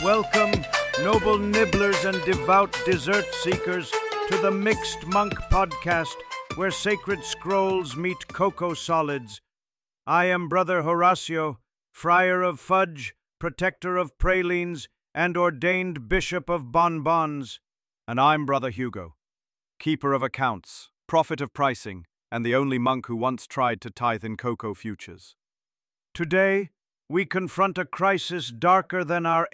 Welcome, noble nibblers and devout dessert seekers, to the Mixed Monk Podcast, where sacred scrolls meet cocoa solids. I am Brother Horacio, friar of fudge, protector of pralines, and ordained bishop of bonbons. And I'm Brother Hugo, keeper of accounts, prophet of pricing, and the only monk who once tried to tithe in cocoa futures. Today, we confront a crisis darker than our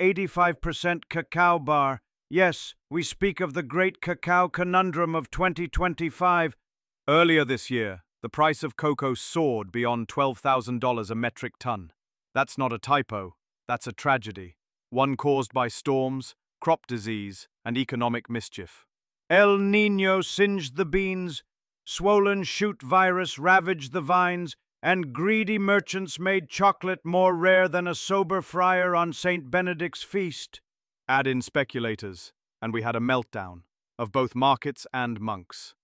85% cacao bar. Yes, we speak of the great cacao conundrum of 2025. Earlier this year, the price of cocoa soared beyond $12,000 a metric ton. That's not a typo, that's a tragedy, one caused by storms, crop disease, and economic mischief. El Niño singed the beans, swollen shoot virus ravaged the vines, and greedy merchants made chocolate more rare than a sober friar on St. Benedict's feast. Add in speculators, and we had a meltdown of both markets and monks.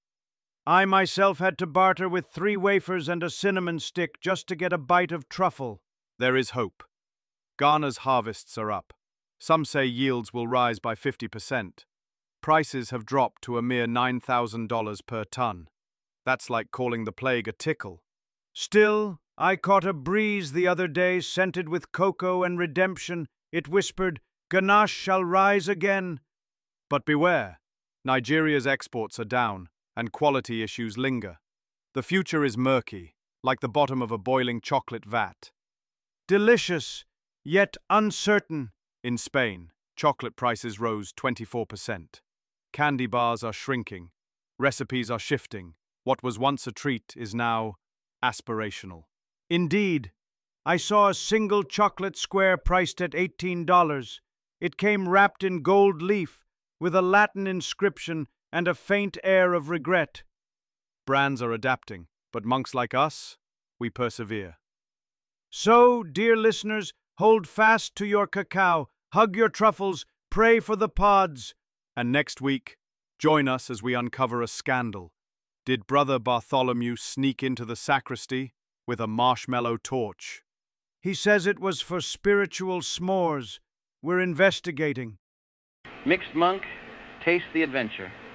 I myself had to barter with 3 wafers and a cinnamon stick just to get a bite of truffle. There is hope. Ghana's harvests are up. Some say yields will rise by 50%. Prices have dropped to a mere $9,000 per ton. That's like calling the plague a tickle. Still, I caught a breeze the other day scented with cocoa and redemption. It whispered, "Ganache shall rise again." But beware, Nigeria's exports are down, and quality issues linger. The future is murky, like the bottom of a boiling chocolate vat. Delicious, yet uncertain. In Spain, chocolate prices rose 24%. Candy bars are shrinking. Recipes are shifting. What was once a treat is now aspirational. Indeed, I saw a single chocolate square priced at $18. It came wrapped in gold leaf, with a Latin inscription and a faint air of regret. Brands are adapting, but monks like us, we persevere. So, dear listeners, hold fast to your cacao, hug your truffles, pray for the pods. And next week, join us as we uncover a scandal. Did Brother Bartholomew sneak into the sacristy with a marshmallow torch? He says it was for spiritual s'mores. We're investigating. Mixed Monk, taste the adventure.